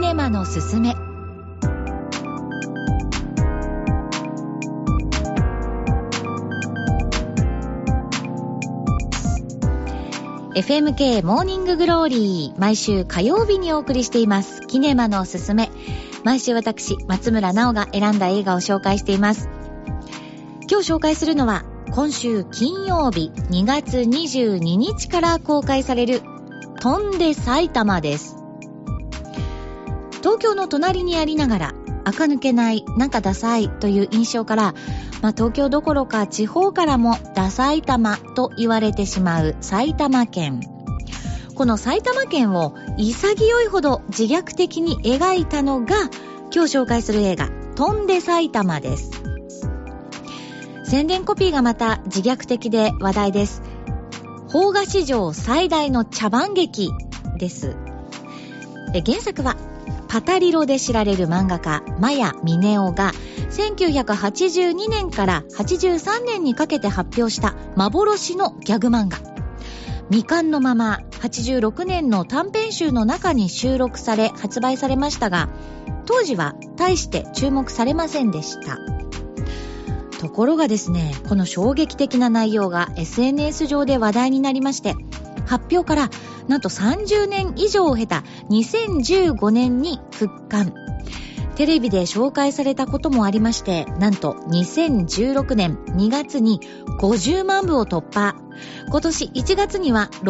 ネマのすすめ。FMK モーニンググローリー、毎週火曜日にお送りしていますキネマのすすめ。毎週私松村直が選んだ映画を紹介しています。今日紹介するのは今週金曜日2月22日から公開される翔んで埼玉です。東京の隣にありながら垢抜けない、なんかダサいという印象から、東京どころか地方からもダサい玉と言われてしまう埼玉県。この埼玉県を潔いほど自虐的に描いたのが今日紹介する映画翔んで埼玉です。宣伝コピーがまた自虐的で話題です。邦画史上最大の茶番劇です。原作はパタリロで知られる漫画家真谷峰夫が1982年から83年にかけて発表した幻のギャグ漫画。未完のまま86年の短編集の中に収録され発売されましたが、当時は大して注目されませんでした。ところがですね、この衝撃的な内容が SNS 上で話題になりまして、発表からなんと30年以上を経た2015年に復刊。テレビで紹介されたこともありまして、なんと2016年2月に50万部を突破。今年1月には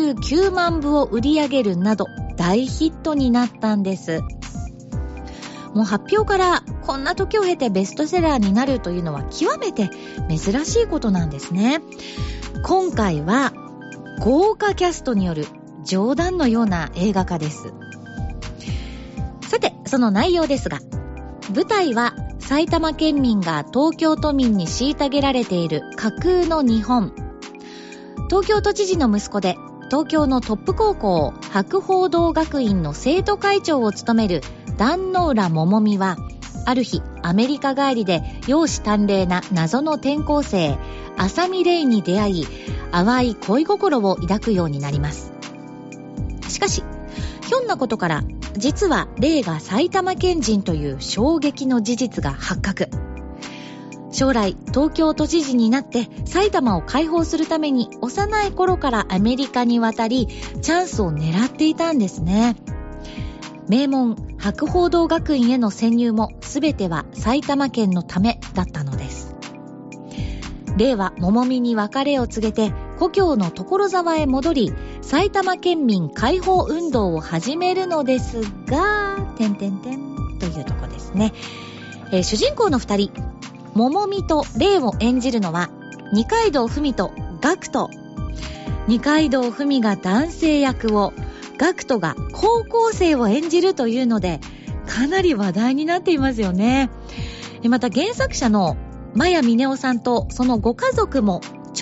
69万部を売り上げるなど大ヒットになったんです。もう発表からこんな時を経てベストセラーになるというのは極めて珍しいことなんですね。今回は豪華キャストによる冗談のような映画化です。さて、その内容ですが、舞台は埼玉県民が東京都民に虐げられている架空の日本。東京都知事の息子で東京のトップ高校博報堂学院の生徒会長を務める壇ノ浦桃美は、ある日アメリカ帰りで容姿端麗な謎の転校生浅見玲に出会い、淡い恋心を抱くようになります。しかしひょんなことから実は玲が埼玉県人という衝撃の事実が発覚。将来東京都知事になって埼玉を解放するために幼い頃からアメリカに渡りチャンスを狙っていたんですね。名門博報堂学院への潜入も全ては埼玉県のためだったのです。玲は桃美に別れを告げて故郷の所沢へ戻り、埼玉県民解放運動を始めるのですが、というとこですね。主人公の2人、桃美と玲を演じるのは二階堂ふみとガクト。二階堂ふみが男性役を、ガクトが高校生を演じるというのでかなり話題になっていますよね。また原作者の真谷峰夫さんとそのご家族もそ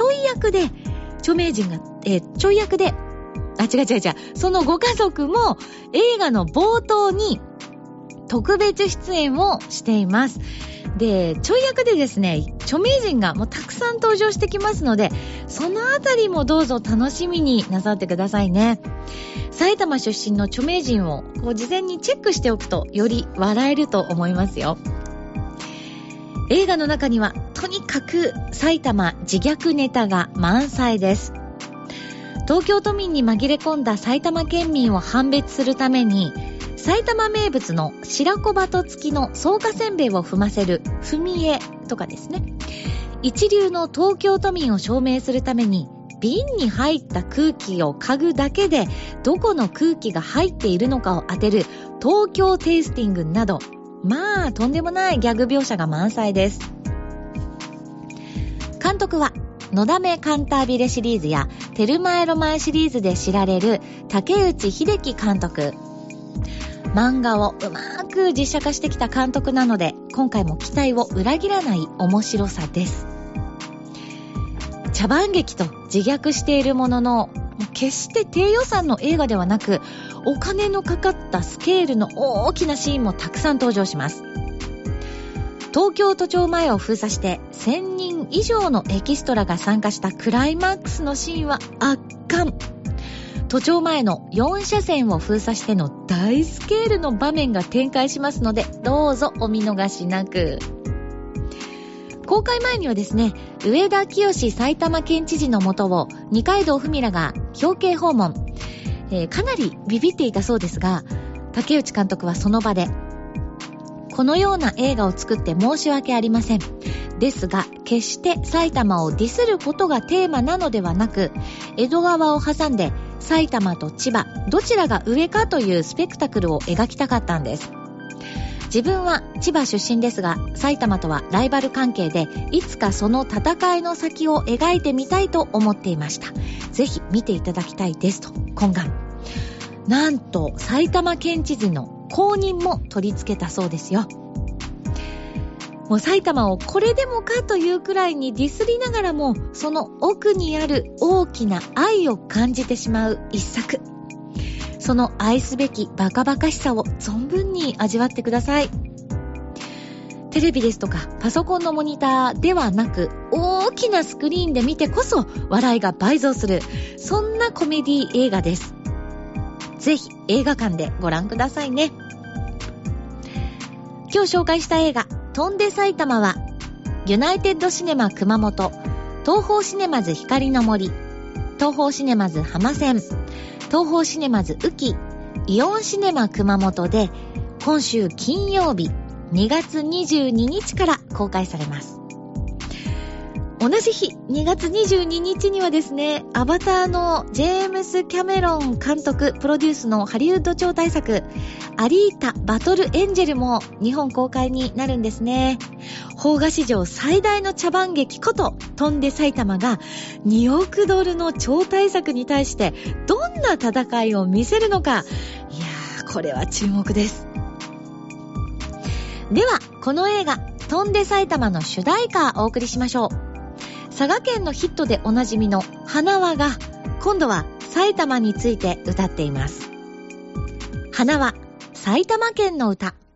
のご家族も映画の冒頭に特別出演をしています。で、ちょい役でですね、著名人がもうたくさん登場してきますので、そのあたりもどうぞ楽しみになさってくださいね。埼玉出身の著名人を事前にチェックしておくとより笑えると思いますよ。映画の中にはとにかく埼玉自虐ネタが満載です。東京都民に紛れ込んだ埼玉県民を判別するために、埼玉名物の白子バト付きの草加せんべいを踏ませる踏み絵とかですね、一流の東京都民を証明するために瓶に入った空気を嗅ぐだけでどこの空気が入っているのかを当てる東京テイスティングなど、とんでもないギャグ描写が満載です。監督はのだめカンタービレシリーズやテルマエロマエシリーズで知られる竹内秀樹監督。漫画をうまく実写化してきた監督なので、今回も期待を裏切らない面白さです。茶番劇と自虐しているものの、決して低予算の映画ではなく、お金のかかったスケールの大きなシーンもたくさん登場します。東京都庁前を封鎖して1000人以上のエキストラが参加したクライマックスのシーンは圧巻。 都庁前の4車線を封鎖しての大スケールの場面が展開しますので、どうぞお見逃しなく。公開前にはですね、上田清埼玉県知事の下を二階堂ふみらが表敬訪問、かなりビビっていたそうですが、竹内監督はその場で、このような映画を作って申し訳ありません。ですが、決して埼玉をディスることがテーマなのではなく、江戸川を挟んで埼玉と千葉、どちらが上かというスペクタクルを描きたかったんです。自分は千葉出身ですが、埼玉とはライバル関係で、いつかその戦いの先を描いてみたいと思っていました。ぜひ見ていただきたいですと懇願。なんと埼玉県知事の公認も取り付けたそうですよ。もう埼玉をこれでもかというくらいにディスりながらも、その奥にある大きな愛を感じてしまう一作。その愛すべきバカバカしさを存分に味わってください。テレビですとかパソコンのモニターではなく、大きなスクリーンで見てこそ笑いが倍増する、そんなコメディ映画です。ぜひ映画館でご覧くださいね。今日紹介した映画翔んで埼玉は、ユナイテッドシネマ熊本、東宝シネマズ光の森、東宝シネマズ浜線、東宝シネマズ宇城、イオンシネマ熊本で今週金曜日2月22日から公開されます。同じ日2月22日にはですね、アバターのジェームス・キャメロン監督プロデュースのハリウッド超大作アリータ・バトル・エンジェルも日本公開になるんですね。邦画史上最大の茶番劇こと翔んで埼玉が2億ドルの超大作に対してどんな戦いを見せるのか、いやー、これは注目です。ではこの映画翔んで埼玉の主題歌をお送りしましょう。佐賀県のヒットでおなじみの花輪が今度は埼玉について歌っています。花輪、埼玉県の歌。